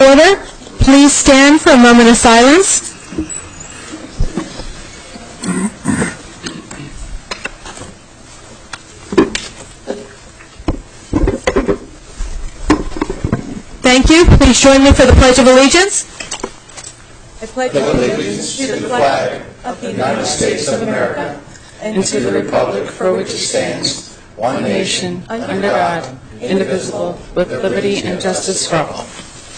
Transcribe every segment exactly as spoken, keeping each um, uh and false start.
order. Please stand for a moment of silence. Thank you. Please join me for the Pledge of Allegiance. I pledge allegiance to the flag of the United States of America and to the republic for which it stands, one nation, under God, indivisible, with liberty and justice for all.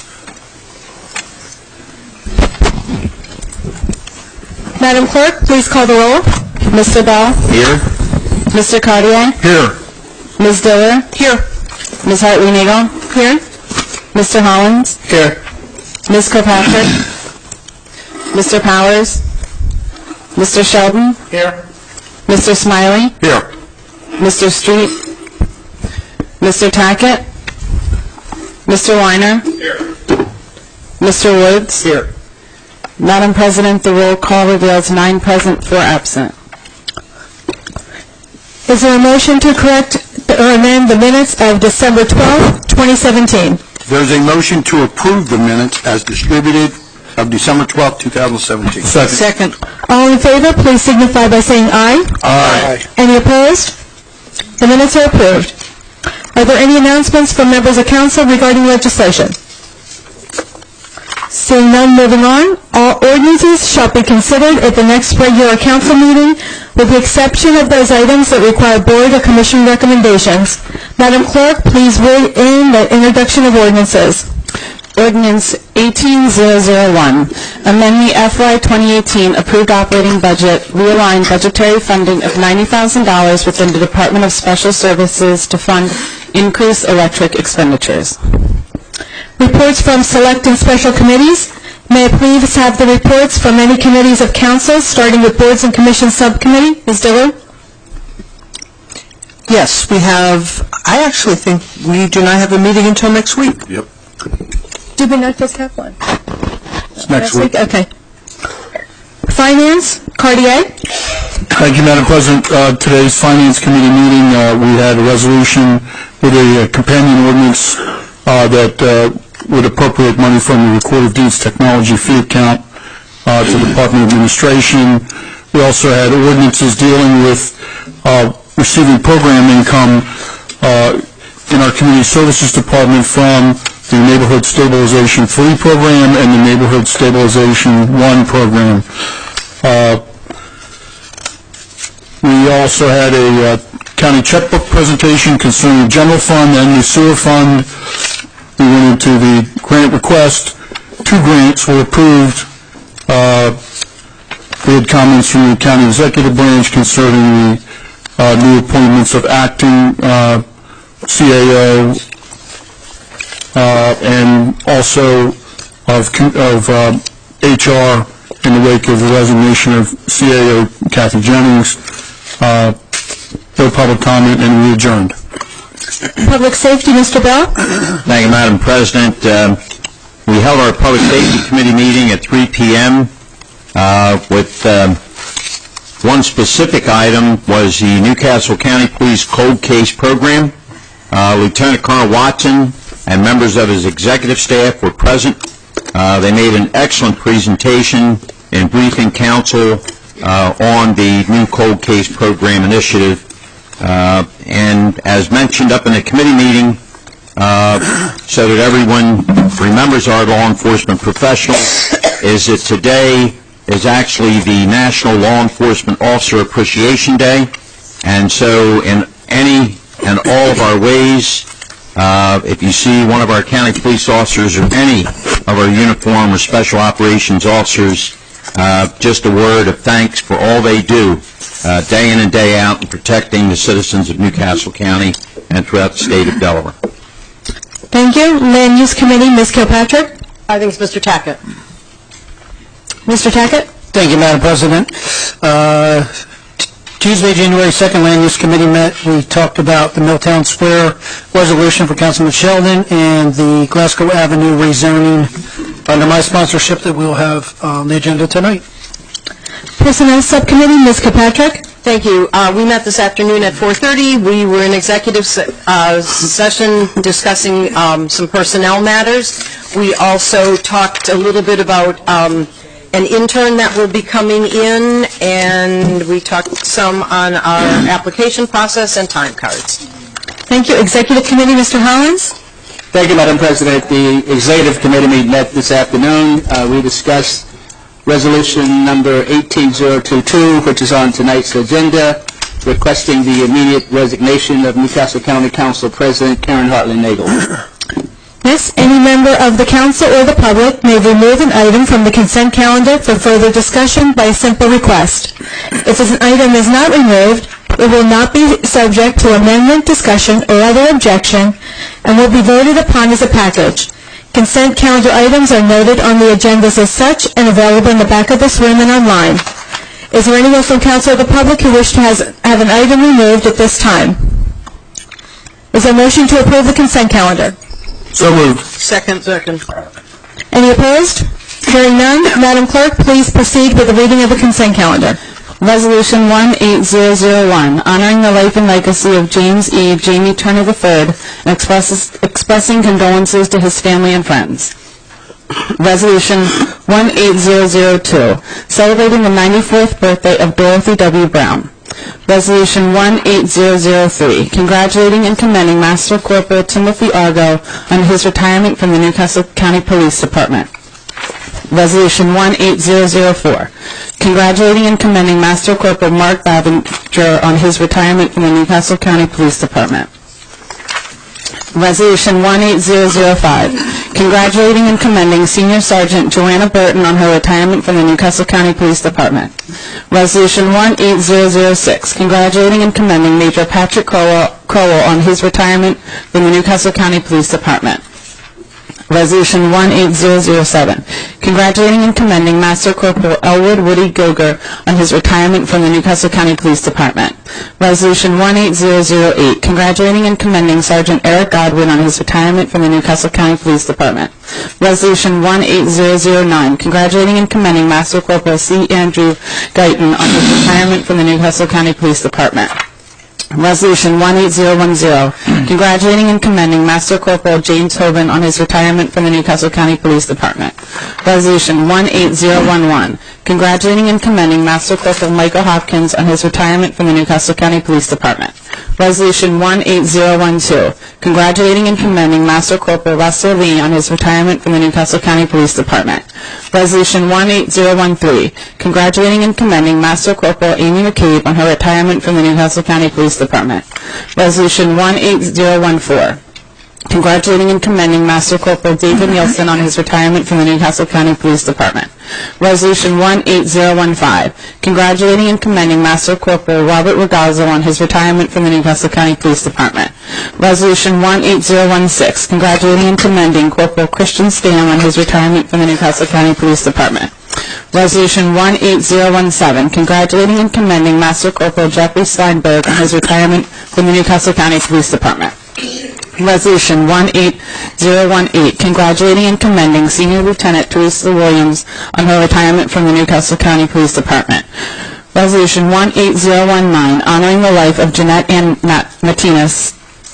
Madam Clerk, please call the roll. Mister Bell? Here. Mister Cartier? Here. Miz Diller? Here. Miz Hartley-Nagel? Here. Mister Hollins? Here. Miz Kilpatrick? Mister Powers? Mister Sheldon? Here. Mister Smiley? Here. Mister Street? Mister Tackett? Mister Weiner? Here. Mister Woods? Here. Madam President, the roll call reveals nine present, four absent. Is there a motion to correct or amend the minutes of December twelfth, twenty seventeen? There's a motion to approve the minutes as distributed of December twelfth, two thousand seventeen. Second. All in favor, please signify by saying aye. Aye. Any opposed? The minutes are approved. Are there any announcements from members of council regarding legislation? Seeing none, moving on. All ordinances shall be considered at the next regular council meeting, with the exception of those items that require board or commission recommendations. Madam Clerk, please read in the introduction of ordinances. Ordinance eighteen thousand one, amend the F Y twenty eighteen approved operating budget, realign budgetary funding of ninety thousand dollars within the Department of Special Services to fund increased electric expenditures. Reports from select and special committees. May I please have the reports from any committees of council, starting with boards and commissions subcommittee? Miz Diller? Yes, we have, I actually think we do not have a meeting until next week. Yep. Did we not just have one? It's next week. Okay. Finance, Cartier. Thank you, Madam President. Uh, today's Finance Committee meeting, uh, we had a resolution with a uh, companion ordinance uh, that uh, would appropriate money from the Record of Deeds Technology fee account uh, to the Department of Administration. We also had ordinances dealing with uh, receiving program income uh, in our Community Services Department from the Neighborhood Stabilization three program and the Neighborhood Stabilization one program. Uh, we also had a uh, county checkbook presentation concerning the general fund and the sewer fund. We went into the grant request. Two grants were approved. Uh, we had comments from the county executive branch concerning the uh, new appointments of acting uh, C A O uh, and also of, of uh, H R in the wake of the resignation of C A O Kathy Jennings. Uh, no public comment, and we adjourned. Public Safety, Mister Bell. Thank you, Madam President. Um, we held our Public Safety Committee meeting at three p m Uh, with um, one specific item was the Newcastle County Police Cold Case Program. Uh, Lieutenant Colonel Watson and members of his executive staff were present. Uh, they made an excellent presentation in briefing council uh, on the new Cold Case Program initiative. Uh, and as mentioned up in the committee meeting, uh, so that everyone remembers our law enforcement professionals, is that today is actually the National Law Enforcement Officer Appreciation Day. And so in any and all of our ways, uh, if you see one of our county police officers or any of our uniform or special operations officers, uh, just a word of thanks for all they do uh, day in and day out in protecting the citizens of Newcastle County and throughout the state of Delaware. Thank you. Land Use Committee, Miz Kilpatrick. I think it's Mister Tackett. Mister Tackett. Thank you, Madam President. Uh, Tuesday, January second, Land Use Committee met. We talked about the Milltown Square resolution for Councilman Sheldon and the Glasgow Avenue rezoning under my sponsorship that we'll have on the agenda tonight. Personnel Subcommittee, Miz Kilpatrick. Thank you. Uh, We met this afternoon at four thirty. We were in executive se- uh, session discussing um, some personnel matters. We also talked a little bit about um, an intern that will be coming in, and we talked some on our application process and time cards. Thank you. Executive Committee, Mister Hollins? Thank you, Madam President. The Executive Committee meeting met this afternoon. Uh, We discussed Resolution number eighteen oh twenty-two, which is on tonight's agenda, requesting the immediate resignation of Newcastle County Council President Karen Hartley-Nagel. Yes, any member of the council or the public may remove an item from the consent calendar for further discussion by a simple request. If an item is not removed, it will not be subject to amendment, discussion, or other objection, and will be voted upon as a package. Consent calendar items are noted on the agendas as such and available in the back of this room and online. Is there anyone from council or the public who wish to has, have an item removed at this time? Is there a motion to approve the consent calendar? So moved. Second. Second. Any opposed? Hearing none, Madam Clerk, please proceed with the reading of the consent calendar. Resolution eighteen oh one, honoring the life and legacy of James E. Jamie Turner the third and expresses, expressing condolences to his family and friends. Resolution eighteen oh two, celebrating the ninety-fourth birthday of Dorothy W. Brown. Resolution eighteen oh three, congratulating and commending Master Corporal Timothy Argo on his retirement from the Newcastle County Police Department. Resolution eighteen oh four, congratulating and commending Master Corporal Mark Babinger on his retirement from the Newcastle County Police Department. Resolution eighteen oh five, congratulating and commending Senior Sergeant Joanna Burton on her retirement from the Newcastle County Police Department. Resolution eighteen oh six, congratulating and commending Major Patrick Crowell, Crowell on his retirement from the Newcastle County Police Department. Resolution eighteen oh seven, congratulating and commending Master Corporal Elwood Woody Goger on his retirement from the Newcastle County Police Department. Resolution eighteen oh eight, congratulating and commending Sergeant Eric Godwin on his retirement from the Newcastle County Police Department. Resolution eighteen oh nine, congratulating and commending Master Corporal C. Andrew Guyton on his retirement from the Newcastle County Police Department. Resolution eighteen ten, congratulating and commending Master Corporal James Hoban on his retirement from the Newcastle County Police Department. Resolution eighteen eleven, congratulating and commending Master Corporal Michael Hopkins on his retirement from the Newcastle County Police Department. Resolution eighteen twelve, congratulating and commending Master Corporal Russell Lee on his retirement from the Newcastle County Police Department. Resolution eighteen thirteen, congratulating and commending Master Corporal Amy McCabe on her retirement from the Newcastle County Police Department. Resolution eighteen fourteen, congratulating and commending Master Corporal David Nielsen on his retirement from the Newcastle County Police Department. Resolution eighteen fifteen, congratulating and commending Master Corporal Robert Ragazzo on his retirement from the Newcastle County Police Department. Resolution eighteen sixteen, congratulating and commending Corporal Christian Stam on his retirement from the Newcastle County Police Department. Resolution eighteen seventeen, congratulating and commending Master Corporal Jeffrey Steinberg on his retirement from the Newcastle County Police Department. Resolution eighteen eighteen, congratulating and commending Senior Lieutenant Teresa Williams on her retirement from the Newcastle County Police Department. Resolution eighteen nineteen, honoring the life of Jeanette Ann Martinez.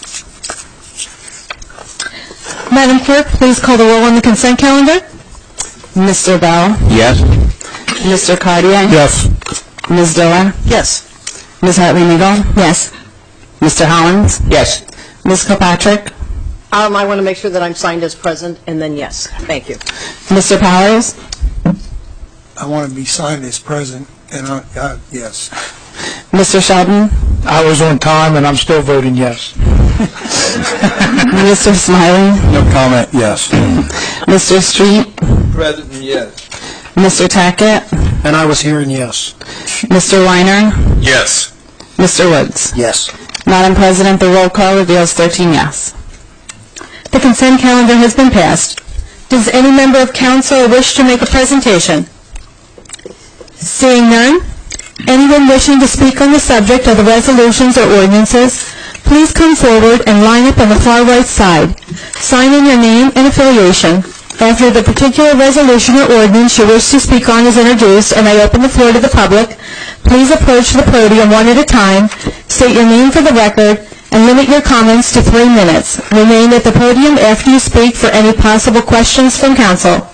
Madam Clerk, please call the roll on the consent calendar. Mister Bell? Yes. Mister Cartier? Yes. Miz Diller? Yes. Miz Hartley-Nagel? Yes. Mister Hollins? Yes. Miz Kilpatrick? Um, I want to make sure that I'm signed as present, and then yes. Thank you. Mister Powers? I want to be signed as present, and I, uh, yes. Mister Sheldon? I was on time, and I'm still voting yes. Mister Smiley? No comment, yes. Mister Street? President, yes. Mister Tackett? And I was hearing yes. Mister Weiner? Yes. Mister Woods? Yes. Madam President, the roll call reveals thirteen yes. The consent calendar has been passed. Does any member of council wish to make a presentation? Seeing none, anyone wishing to speak on the subject of the resolutions or ordinances, please come forward and line up on the far right side. Sign in your name and affiliation. After the particular resolution or ordinance you wish to speak on is introduced and I open the floor to the public, please approach the podium one at a time, state your name for the record, and limit your comments to three minutes. Remain at the podium after you speak for any possible questions from council.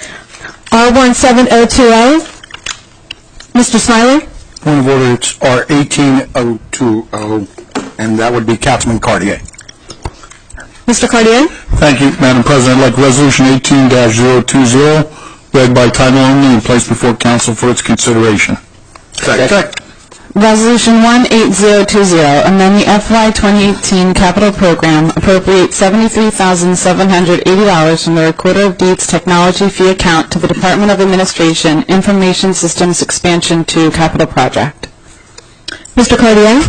R one seven zero two zero. Mister Smiley? Point of order, it's R eighteen oh two oh, and that would be Councilman Cartier. Mister Cartier? Thank you, Madam President. I'd like Resolution eighteen dash zero two zero, read by title only and placed before council for its consideration. Second. Resolution eighteen zero two zero, amend the F Y twenty eighteen capital program, appropriate seventy-three thousand seven hundred eighty dollars from the Recorder of Deeds technology fee account to the Department of Administration Information Systems Expansion two capital project. Mister Cartier?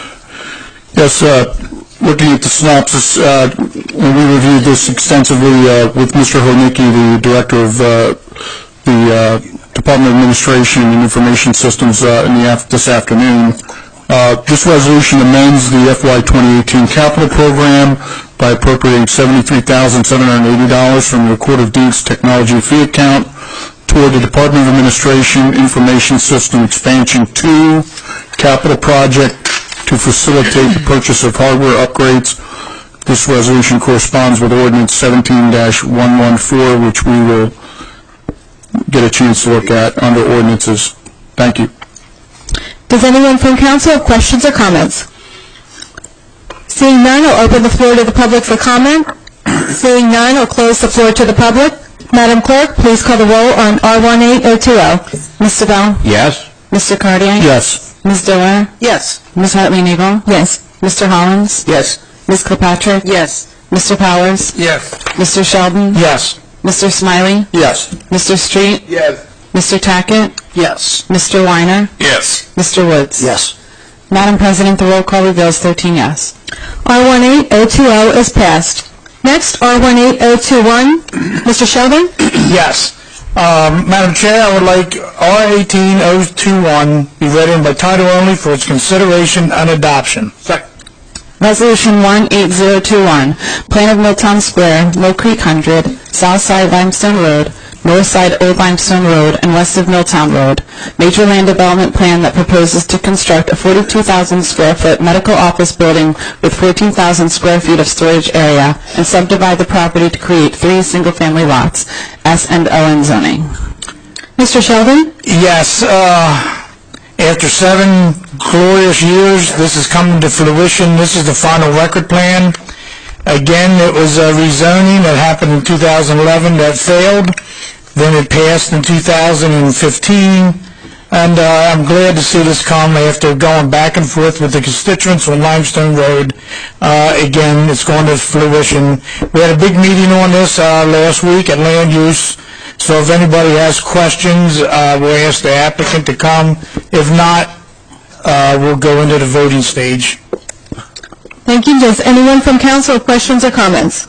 Yes, uh, looking at the synopsis, uh, when we reviewed this extensively uh, with Mister Hornicki, the Director of uh, the uh, Department of Administration and Information Systems uh, in the af this afternoon. Uh, this resolution amends the F Y twenty eighteen capital program by appropriating seventy-three thousand seven hundred eighty dollars from the Record of Deeds technology fee account toward the Department of Administration Information System Expansion two capital project to facilitate the purchase of hardware upgrades. This resolution corresponds with Ordinance seventeen dash one fourteen, which we will get a chance to look at under ordinances. Thank you. Does anyone from council have questions or comments? Seeing none, I'll open the floor to the public for comment. Seeing none, I'll close the floor to the public. Madam Clerk, please call the roll on R eighteen oh two oh. Mister Bell? Yes. Mister Cartier? Yes. Miz Diller? Yes. Miz Hartley-Nagel? Yes. Mister Hollins? Yes. Miz Kilpatrick? Yes. Mister Powers? Yes. Mister Sheldon? Yes. Mister Smiley? Yes. Mister Street? Yes. Mister Tackett? Yes. Mister Weiner? Yes. Mister Woods? Yes. Madam President, the roll call reveals thirteen yes. R eighteen oh two oh is passed. Next, R eighteen oh two one. Mister Sheldon? Yes. Um, Madam Chair, I would like R eighteen oh two one be read in by title only for its consideration and adoption. Second. Resolution eighteen oh two one, Plan of Milltown Square, Mill Creek one hundred, South Side Limestone Road, North Side Old Limestone Road, and west of Milltown Road. Major land development plan that proposes to construct a forty-two thousand square foot medical office building with fourteen thousand square feet of storage area and subdivide the property to create three single-family lots, S and O in zoning. Mister Sheldon? Yes, uh, after seven glorious years, this is coming to fruition. This is the final record plan. Again, it was a rezoning that happened in two thousand eleven that failed. Then it passed in two thousand fifteen. And uh, I'm glad to see this come after going back and forth with the constituents on Limestone Road. Uh, again, it's going to fruition. We had a big meeting on this uh, last week at Land Use. So if anybody has questions, uh, we'll ask the applicant to come. If not, uh, we'll go into the voting stage. Thank you. Does anyone from council have questions or comments?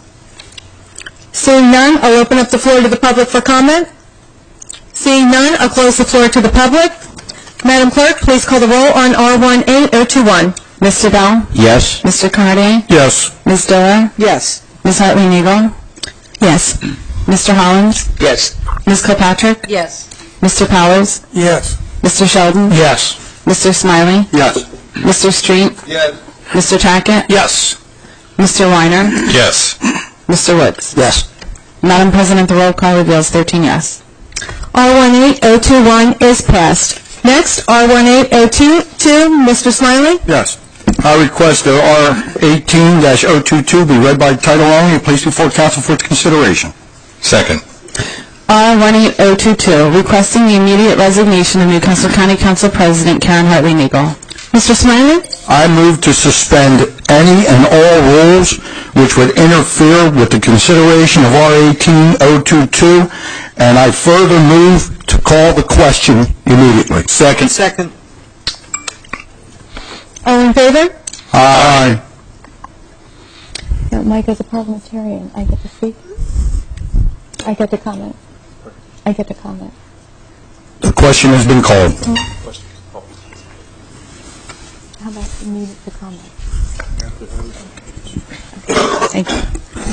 Seeing none, I'll open up the floor to the public for comment. Seeing none, I'll close the floor to the public. Madam Clerk, please call the roll on R eighteen oh two one. Mister Bell? Yes. Mister Cartier? Yes. Miz Diller? Yes. Miz Hartley-Nagel? Yes. Mister Hollins? Yes. Miz Kilpatrick? Yes. Mister Powers? Yes. Mister Sheldon? Yes. Mister Smiley? Yes. Mister Street? Yes. Mister Tackett? Yes. Mister Weiner? Yes. Mister Woods? Yes. Madam President, the roll call reveals thirteen yes. R eighteen oh two one is passed. Next, R eighteen oh two two, Mister Smiley? Yes. I request that R eighteen dash oh two two be read by title only and placed before council for its consideration. Second. R eighteen oh two two, requesting the immediate resignation of Newcastle County Council President Karen Hartley-Nagel. Mister Smiley? I move to suspend any and all rules which would interfere with the consideration of R eighteen oh two two, and I further move to call the question immediately. Second. Second. All in favor? Aye. Mike, as a parliamentarian, I get to speak? I get to comment? I get to comment. The question has been called. How about you need to comment? Thank you.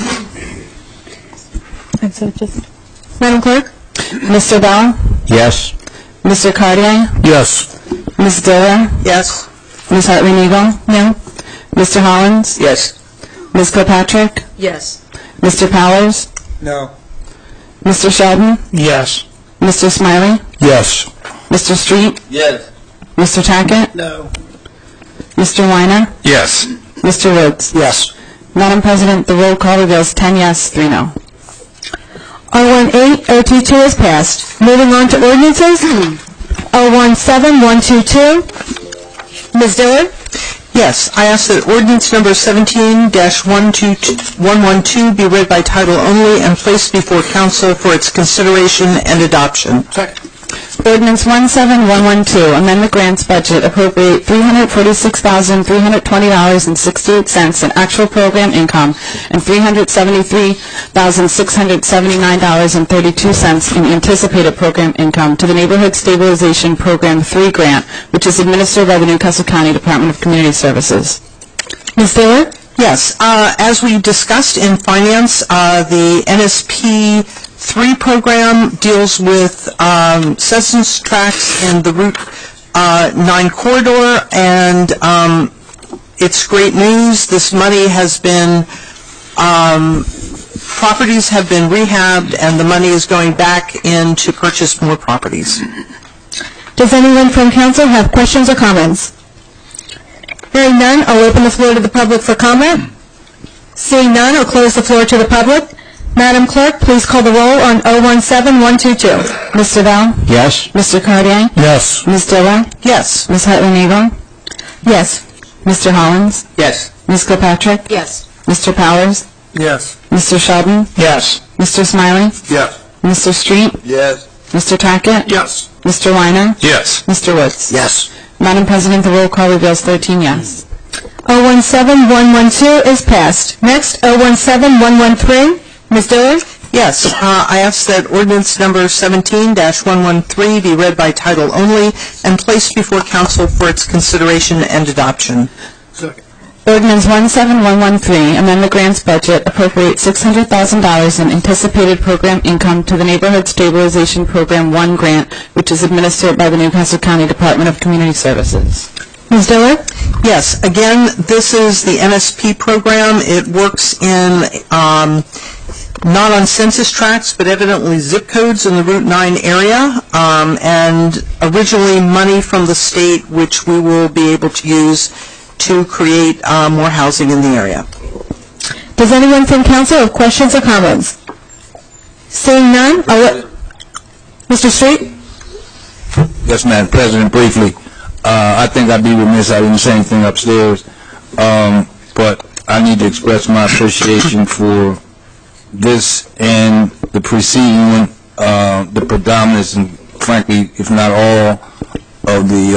And so just... Madam Clerk? Mister Bell? Yes. Mister Cartier? Yes. Miz Diller? Yes. Miz Hartley Nagel? No. Mister Hollins? Yes. Miz Kilpatrick? Yes. Mister Powers? No. Mister Sheldon? Yes. Mister Smiley? Yes. Mister Street? Yes. Mister Tackett? No. Mister Weiner? Yes. Mister Woods? Yes. Madam President, the roll call reveals ten yes, three no. oh eighteen oh twenty-two is passed. Moving on to ordinances. oh seventeen one twenty-two. Miz Diller? Yes, I ask that ordinance number seventeen dash one twelve be read by title only and placed before council for its consideration and adoption. Ordinance one seven one twelve, amendment grants budget, appropriate three hundred forty-six thousand three hundred twenty dollars and sixty-eight cents in actual program income and three hundred seventy-three thousand six hundred seventy-nine dollars and thirty-two cents in anticipated program income to the Neighborhood Stabilization Program three grant, which is administered by the Newcastle County Department of Community Services. Miz Diller? Yes, uh, as we discussed in finance, uh, the N S P three program deals with um, census tracts in the Route uh, nine corridor, and um, it's great news. This money has been, um, properties have been rehabbed, and the money is going back in to purchase more properties. Does anyone from council have questions or comments? Hearing none, I'll open the floor to the public for comment. Seeing none, I'll close the floor to the public. Madam Clerk, please call the roll on oh seventeen one twenty-two. Mister Bell? Yes. Mister Cartier? Yes. Miz Diller? Yes. Miz Hartley Nagel? Yes. Mister Hollins? Yes. Miz Kilpatrick? Yes. Mister Powers? Yes. Mister Sheldon? Yes. Mister Smiley? Yes. Mister Street? Yes. Mister Tackett? Yes. Mister Weiner? Yes. Mister Woods? Yes. Madam President, the roll call reveals thirteen yes. oh seventeen one twelve is passed. Next, oh seventeen one thirteen. Miz Diller? Yes, uh, I ask that ordinance number seventeen dash one thirteen be read by title only and placed before council for its consideration and adoption. Ordinance one seven one thirteen, amend the grants budget, appropriate six hundred thousand dollars in anticipated program income to the Neighborhood Stabilization Program one grant, which is administered by the Newcastle County Department of Community Services. Miz Diller? Yes, again, this is the N S P program. It works in, um, not on census tracts, but evidently zip codes in the Route nine area, um, and originally money from the state, which we will be able to use to create uh, more housing in the area. Does anyone from council have questions or comments? Seeing none, I'll let... Mister Street? Yes, Madam President, briefly. Uh, I think I'd be remiss, I didn't say anything upstairs, um, but I need to express my appreciation for this and the preceding one, uh, the predominance and frankly, if not all, of the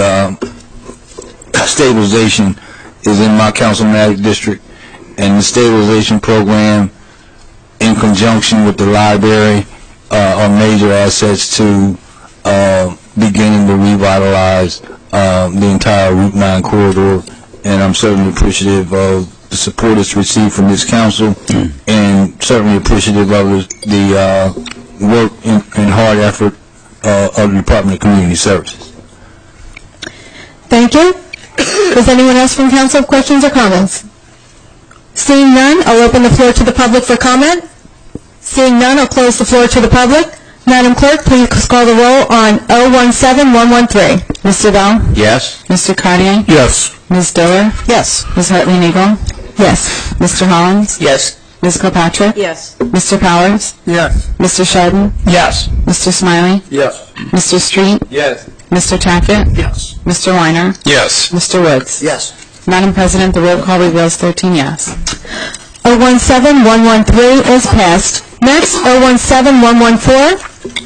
uh, stabilization is in my councilmatic district, and the stabilization program in conjunction with the library uh, are major assets to uh, beginning to revitalize um, the entire Route nine corridor, and I'm certainly appreciative of the support it's received from this council, and certainly appreciative of the, the uh, work and, and hard effort uh, of the Department of Community Services. Thank you. Does anyone else from council have questions or comments? Seeing none, I'll open the floor to the public for comment. Seeing none, I'll close the floor to the public. Madam Clerk, please call the roll on oh seventeen one thirteen. Mister Bell? Yes. Mister Cartier? Yes. Miz Diller? Yes. Miz Hartley Nagel? Yes. Mister Hollins? Yes. Miz Kilpatrick? Yes. Mister Powers? Yes. Mister Sheldon? Yes. Mister Smiley? Yes. Mister Street? Yes. Mister Tackett? Yes. Mister Weiner? Yes. Mister Woods? Yes. Madam President, the roll call reveals thirteen yes. oh seventeen one thirteen is passed. Next, oh seventeen one fourteen.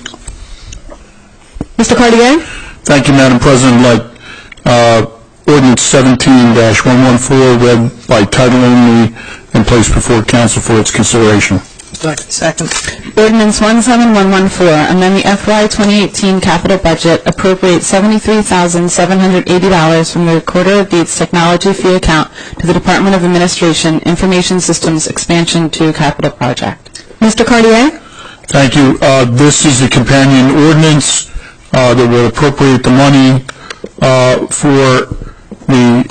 Mister Cartier? Thank you, Madam President. Like, uh, ordinance seventeen dash one fourteen read by title only and placed before council for its consideration. Second. Ordinance one seven one fourteen, amend the F Y twenty eighteen capital budget, appropriate seventy-three thousand seven hundred eighty dollars from the Recorder of Deeds Technology Fee account to the Department of Administration Information Systems Expansion two capital project. Mister Cartier? Thank you. Uh, this is the companion ordinance uh, that will appropriate the money uh, for the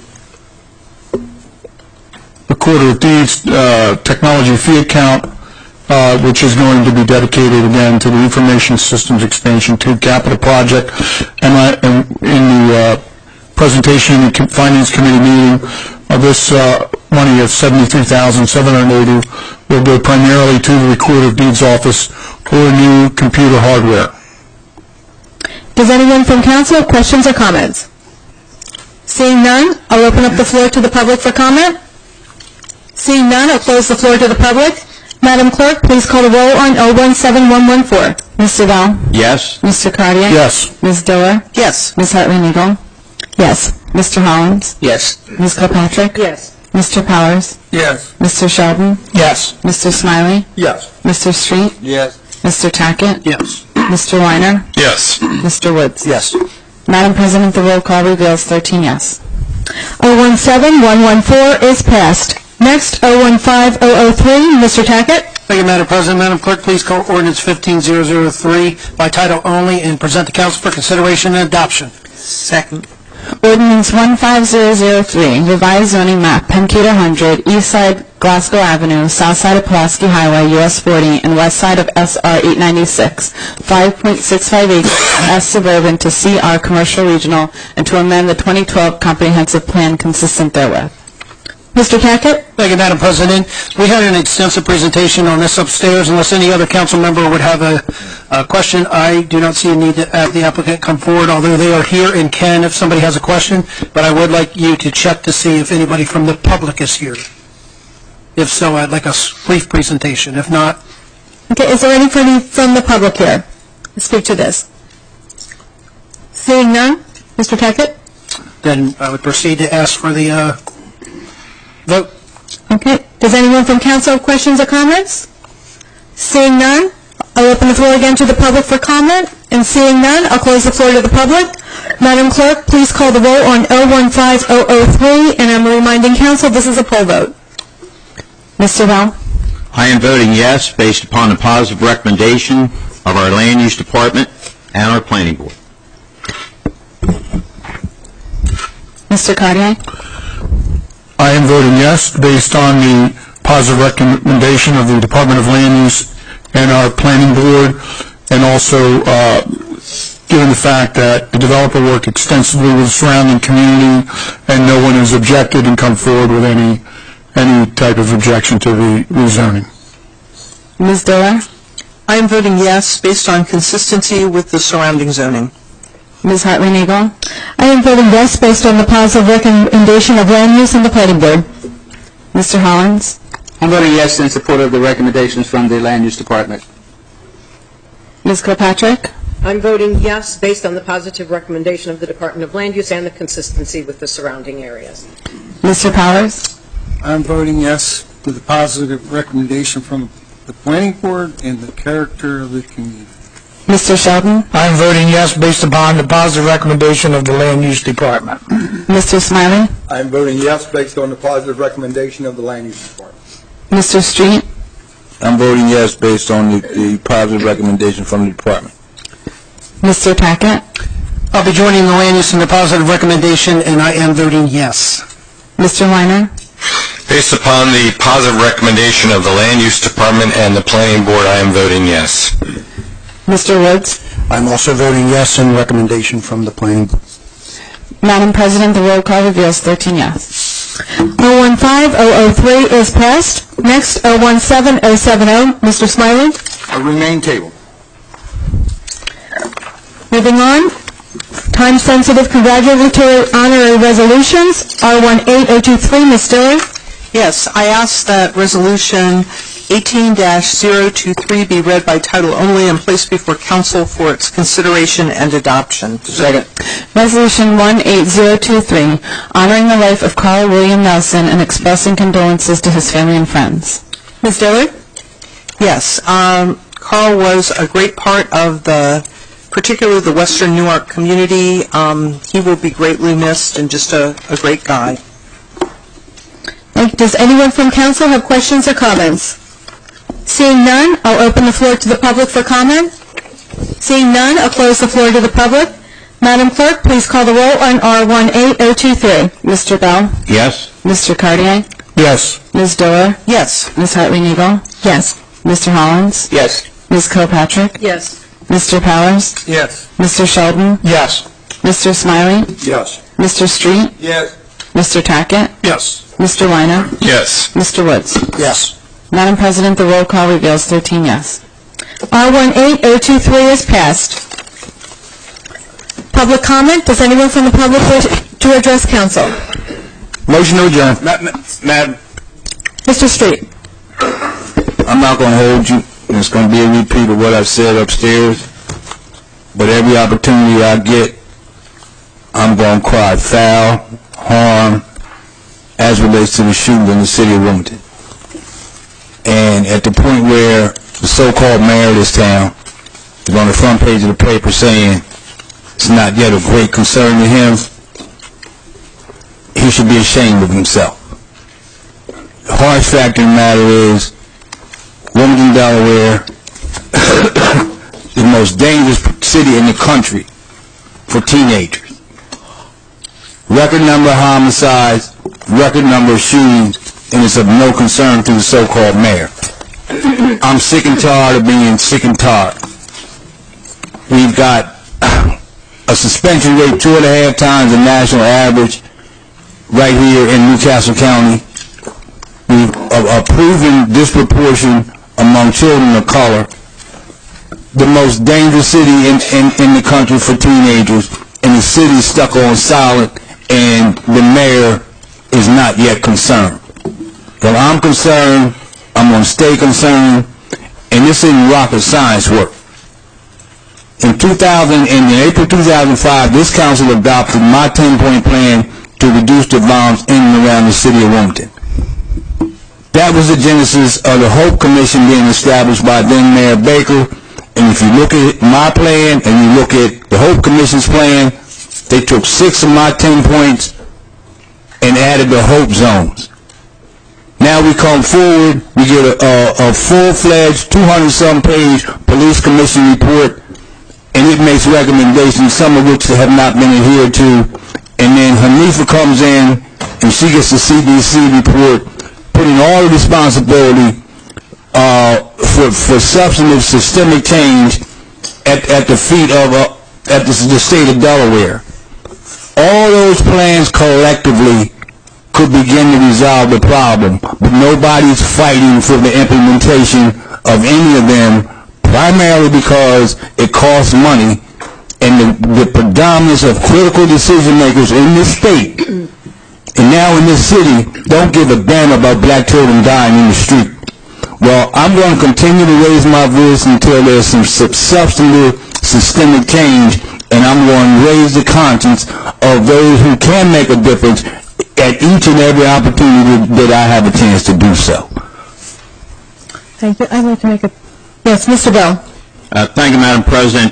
Recorder of Deeds uh, technology fee account, uh, which is going to be dedicated again to the Information Systems Expansion two capital project. And I, and in the uh, presentation in the Finance Committee meeting, uh, this uh, money of seventy-three thousand seven hundred eighty dollars will go primarily to the Recorder of Deeds office for new computer hardware. Does anyone from council have questions or comments? Seeing none, I'll open up the floor to the public for comment. Seeing none, I'll close the floor to the public. Madam Clerk, please call the roll on oh one seven one one four. Mister Bell? Yes. Mister Cartier? Yes. Miz Diller? Yes. Miz Hartley-Neagle? Yes. Mister Hollins? Yes. Miz Kilpatrick? Yes. Mister Powers? Yes. Mister Sheldon? Yes. Mister Smiley? Yes. Mister Street? Yes. Mister Tackett? Yes. Mister Weiner? Yes. Mister Woods? Yes. Madam President, the roll call reveals thirteen yes. oh one seven one one four is passed. Next, oh one five oh oh three, Mister Tackett. Thank you, Madam President. Madam Clerk, please call ordinance fifteen thousand three by title only and present to council for consideration and adoption. Second. Ordinance one five zero zero three, revised zoning map, Pencade one hundred, east side Glasgow Avenue, south side of Pulaski Highway, U S forty, and west side of S R eight ninety-six, five point six five acres, S suburban to C R commercial regional, and to amend the twenty twelve comprehensive plan consistent therewith. Mister Tackett. Thank you, Madam President. We had an extensive presentation on this upstairs. Unless any other council member would have a, a question, I do not see a need to have the applicant come forward, although they are here and can if somebody has a question. But I would like you to check to see if anybody from the public is here. If so, I'd like a brief presentation. If not, Okay, is there anybody from the public here to speak to this? Seeing none, Mister Tackett? then I would proceed to ask for the uh, vote. Okay, does anyone from council have questions or comments? Seeing none, I'll open the floor again to the public for comment, and seeing none, I'll close the floor to the public. Madam Clerk, please call the roll on oh one five oh oh three, and I'm reminding council this is a poll vote. Mister Bell? I am voting yes based upon the positive recommendation of our Land Use Department and our Planning Board. Mister Cartier? I am voting yes based on the positive recommendation of the Department of Land Use and our Planning Board, and also uh, given the fact that the developer worked extensively with the surrounding community and no one has objected and come forward with any any type of objection to the rezoning. Miz Diller? I am voting yes based on consistency with the surrounding zoning. Miz Hartley-Neagle? I am voting yes based on the positive recommendation of Land Use and the Planning Board. Mister Hollins? I'm voting yes in support of the recommendations from the Land Use Department. Miz Kilpatrick? I'm voting yes based on the positive recommendation of the Department of Land Use and the consistency with the surrounding areas. Mister Powers? I'm voting yes to the positive recommendation from the Planning Board and the character of the community. Mister Sheldon? I'm voting yes based upon the positive recommendation of the Land Use Department. Mister Smiley? I'm voting yes based on the positive recommendation of the Land Use Department. Mister Street? I'm voting yes based on the, the positive recommendation from the department. Mister Tackett? I'll be joining the Land Use and the positive recommendation, and I am voting yes. Mister Weiner? Based upon the positive recommendation of the Land Use Department and the Planning Board, I am voting yes. Mister Woods? I'm also voting yes in recommendation from the planning board. Madam President, the roll call reveals thirteen yes. oh one five oh oh three is passed. Next, oh one seven oh seven oh, Mister Smiley. I remain table. Moving on, time-sensitive congratulatory honorary resolutions, R one eight oh two three, Miz Diller. Yes, I ask that Resolution eighteen dash zero two three be read by title only and placed before council for its consideration and adoption. Second. Resolution one eight zero two three, honoring the life of Carl William Nelson and expressing condolences to his family and friends. Miz Diller. Yes, um, Carl was a great part of the, particularly the Western Newark community. Um, he will be greatly missed and just a, a great guy. Does anyone from council have questions or comments? Seeing none, I'll open the floor to the public for comment. Seeing none, I'll close the floor to the public. Madam Clerk, please call the roll on R one eight oh two three. Mister Bell? Yes. Mister Cartier? Yes. Miz Diller? Yes. Miz Hartley-Neagle? Yes. Mister Hollins? Yes. Miz Kilpatrick? Yes. Mister Powers? Yes. Mister Sheldon? Yes. Mister Smiley? Yes. Mister Street? Yes. Mister Tackett? Yes. Mister Weiner? Yes. Mister Woods? Yes. Madam President, the roll call reveals thirteen yes. R one eight oh two three is passed. Public comment? Does anyone from the public wish to address council? Motion to adjourn. Madam, Mister Street. I'm not going to hold you. It's going to be a repeat of what I've said upstairs. But every opportunity I get, I'm going to cry foul, harm, as relates to the shooting in the city of Wilmington. And at the point where the so-called mayor of this town is on the front page of the paper saying it's not yet a great concern to him, he should be ashamed of himself. The harsh fact of the matter is, Wilmington, Delaware, the most dangerous city in the country for teenagers. Record number of homicides, record number of shootings, and it's of no concern to the so-called mayor. I'm sick and tired of being sick and tired. We've got a suspension rate two and a half times the national average right here in Newcastle County. We've a, a proven disproportion among children of color. The most dangerous city in, in, in the country for teenagers, and the city's stuck on silent, and the mayor is not yet concerned. Well, I'm concerned, I'm going to stay concerned, and this isn't rocket science work. In two thousand, in April two thousand five, this council adopted my ten-point plan to reduce the violence in and around the city of Wilmington. That was the genesis of the Hope Commission being established by then Mayor Baker. And if you look at my plan and you look at the Hope Commission's plan, they took six of my ten points and added the Hope zones. Now we come forward, we get a, a, a full-fledged two hundred some page police commission report, and it makes recommendations, some of which have not been adhered to. And then Hanifa comes in and she gets the C D C report, putting all the responsibility uh, for, for substantive systemic change at, at the feet of uh, at the, the state of Delaware. All those plans collectively could begin to resolve the problem, but nobody's fighting for the implementation of any of them, primarily because it costs money, and the, the predominance of critical decision makers in this state and now in this city don't give a damn about black children dying in the street. Well, I'm going to continue to raise my voice until there's some substantive systemic change, and I'm going to raise the conscience of those who can make a difference at each and every opportunity that I have a chance to do so. Thank you. I'd like to make a... Yes, Mister Bell. Uh, thank you, Madam President.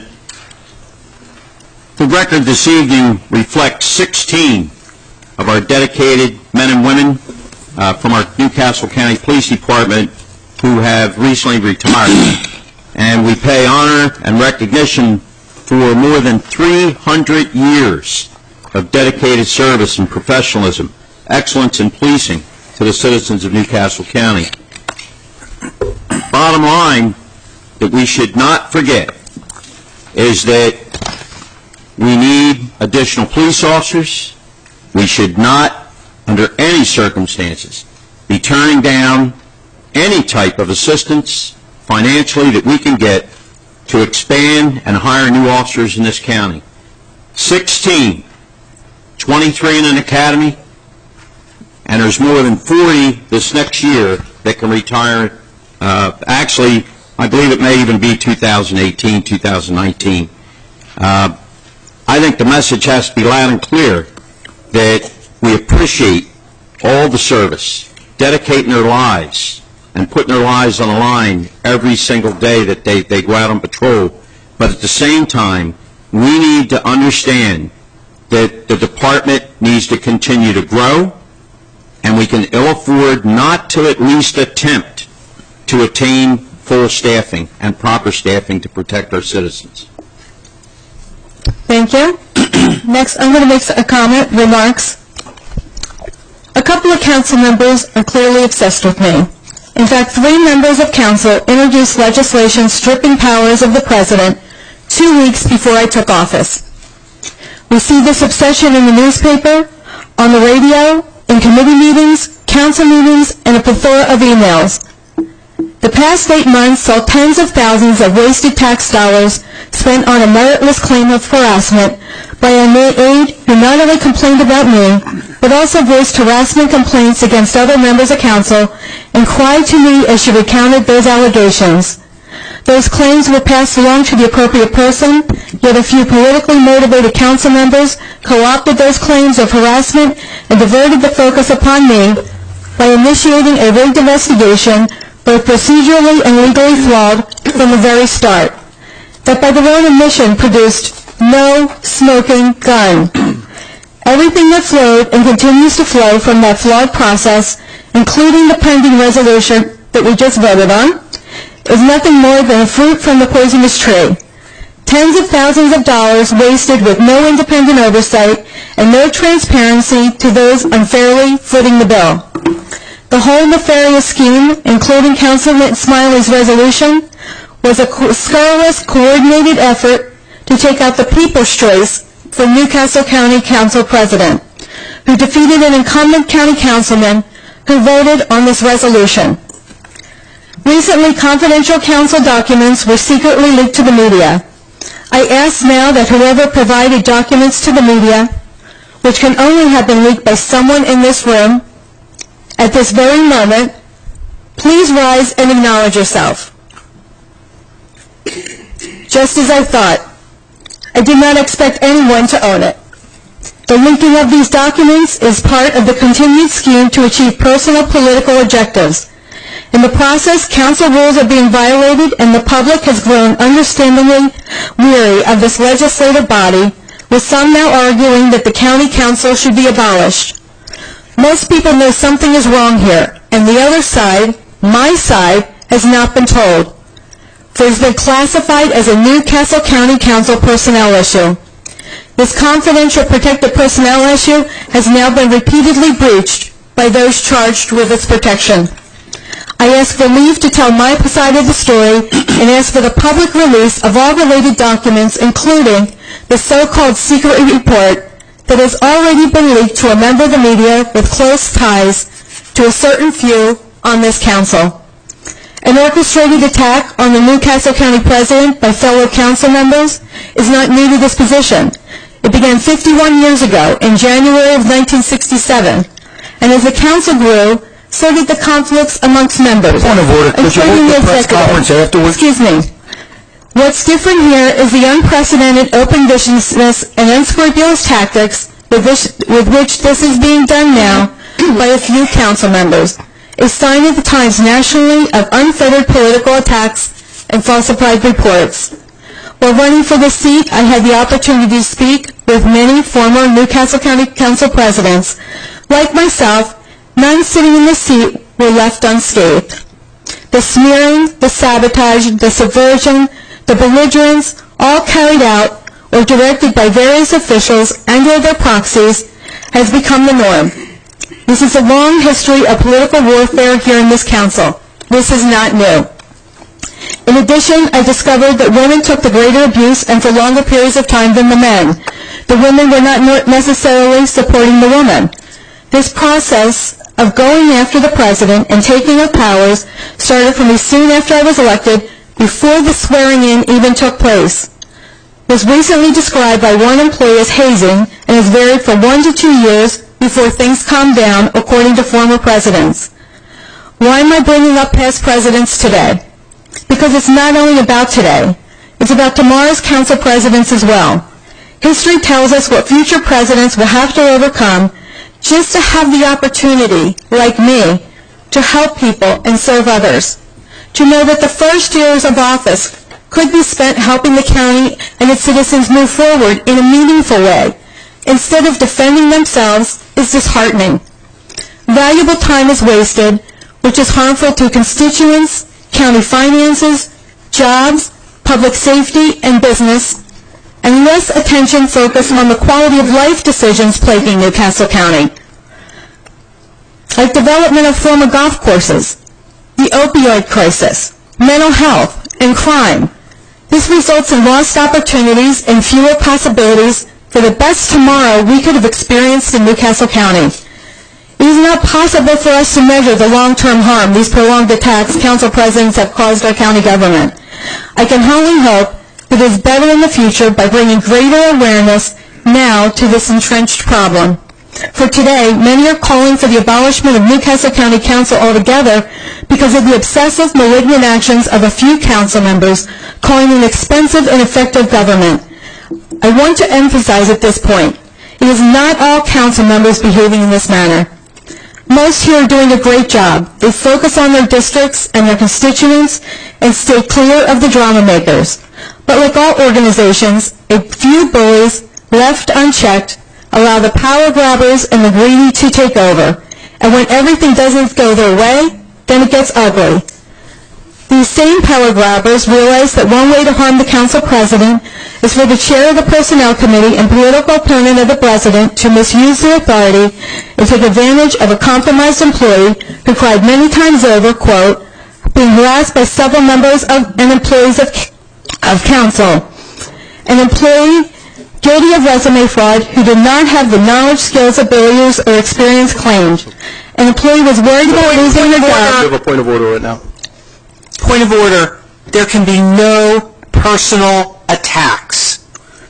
The record this evening reflects sixteen of our dedicated men and women uh, from our Newcastle County Police Department who have recently retired. And we pay honor and recognition for more than three hundred years of dedicated service and professionalism, excellence in policing to the citizens of Newcastle County. Bottom line that we should not forget is that we need additional police officers. We should not, under any circumstances, be turning down any type of assistance financially that we can get to expand and hire new officers in this county. sixteen, twenty-three in an academy, and there's more than forty this next year that can retire. Uh, actually, I believe it may even be two thousand eighteen, two thousand nineteen. Uh, I think the message has to be loud and clear that we appreciate all the service, dedicating their lives and putting their lives on the line every single day that they, they go out on patrol. But at the same time, we need to understand that the department needs to continue to grow, and we can ill afford not to at least attempt to attain full staffing and proper staffing to protect our citizens. Thank you. Next, I'm going to make a comment, remarks. A couple of council members are clearly obsessed with me. In fact, three members of council introduced legislation stripping powers of the president two weeks before I took office. We see this obsession in the newspaper, on the radio, in committee meetings, council meetings, and a plethora of emails. The past eight months saw tens of thousands of wasted tax dollars spent on a meritless claim of harassment by an aide who not only complained about me, but also voiced harassment complaints against other members of council and cried to me as she recounted those allegations. Those claims were passed along to the appropriate person, yet a few politically motivated council members co-opted those claims of harassment and diverted the focus upon me by initiating a rigged investigation, both procedurally and legally flawed from the very start, that by their own admission produced no smoking gun. Everything that flowed and continues to flow from that flawed process, including the pending resolution that we just voted on, is nothing more than a fruit from the poisonous tree. Tens of thousands of dollars wasted with no independent oversight and no transparency to those unfairly footing the bill. The whole nefarious scheme, including Councilman Smiley's resolution, was a scurrilous, coordinated effort to take out the people's choice from Newcastle County Council President, who defeated an incumbent county councilman who voted on this resolution. Recently, confidential council documents were secretly leaked to the media. I ask now that whoever provided documents to the media, which can only have been leaked by someone in this room, at this very moment, please rise and acknowledge yourself. Just as I thought, I did not expect anyone to own it. The leaking of these documents is part of the continued scheme to achieve personal political objectives. In the process, council rules are being violated and the public has grown understandingly weary of this legislative body, with some now arguing that the county council should be abolished. Most people know something is wrong here, and the other side, my side, has not been told. It has been classified as a Newcastle County Council personnel issue. This confidential protected personnel issue has now been repeatedly breached by those charged with its protection. I ask for leave to tell my side of the story and ask for the public release of all related documents, including the so-called secret report that has already been leaked to a member of the media with close ties to a certain few on this council. An orchestrated attack on the Newcastle County President by fellow council members is not new to this position. It began fifty-one years ago, in January of nineteen sixty-seven, and as the council grew, so did the conflicts amongst members. Point of order, could you hold the press conference afterwards? Excuse me. What's different here is the unprecedented open viciousness and unscrupulous tactics with which, with which this is being done now by a few council members. A sign at the times nationally of unfettered political attacks and falsified reports. While running for this seat, I had the opportunity to speak with many former Newcastle County Council presidents. Like myself, none sitting in this seat were left unscathed. The smearing, the sabotage, the subversion, the belligerence, all carried out or directed by various officials and or their proxies, has become the norm. This is a long history of political warfare here in this council. This is not new. In addition, I discovered that women took the greater abuse and for longer periods of time than the men. The women were not necessarily supporting the women. This process of going after the president and taking of powers started for me soon after I was elected, before the swearing-in even took place. Was recently described by one employee as hazing and has varied for one to two years before things calmed down, according to former presidents. Why am I bringing up past presidents today? Because it's not only about today. It's about tomorrow's council presidents as well. History tells us what future presidents will have to overcome just to have the opportunity, like me, to help people and serve others. To know that the first years of office could be spent helping the county and its citizens move forward in a meaningful way, instead of defending themselves, is disheartening. Valuable time is wasted, which is harmful to constituents, county finances, jobs, public safety, and business, and less less attention focused on the quality of life decisions plaguing Newcastle County, like development of former golf courses, the opioid crisis, mental health, and crime. This results in lost opportunities and fewer possibilities for the best tomorrow we could have experienced in Newcastle County. It is not possible for us to measure the long-term harm these prolonged attacks council presidents have caused our county government. I can only hope that it is better in the future by bringing greater awareness now to this entrenched problem. For today, many are calling for the abolishment of Newcastle County Council altogether because of the obsessive, malignant actions of a few council members calling it expensive and ineffective government. I want to emphasize at this point, it is not all council members behaving in this manner. Most here are doing a great job. They focus on their districts and their constituents and stay clear of the drama makers. But like all organizations, a few bullies, left unchecked, allow the power grabbers and the greedy to take over. And when everything doesn't go their way, then it gets ugly. These same power grabbers realize that one way to harm the council president is for the chair of the personnel committee and political opponent of the president to misuse their authority and take advantage of a compromised employee who cried many times over, quote, being harassed by several members of, and employees of, of council. An employee guilty of resume fraud who did not have the knowledge, skills, abilities, or experience claimed. An employee was worried about losing their job. We have a point of order right now. Point of order, there can be no personal attacks.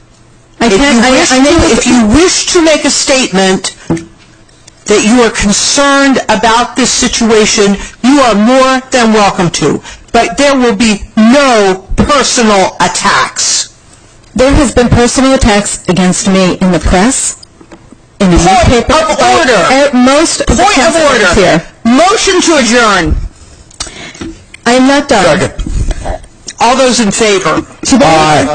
I If can't, you I, wish I to- know If you wish to make a statement that you are concerned about this situation, you are more than welcome to. But there will be no personal attacks. there has been personal attacks against me in the press, in the Point newspaper. of order. by, uh, Most of the Point of council members order. here. Motion to adjourn. I am not done. All those in favor? Today-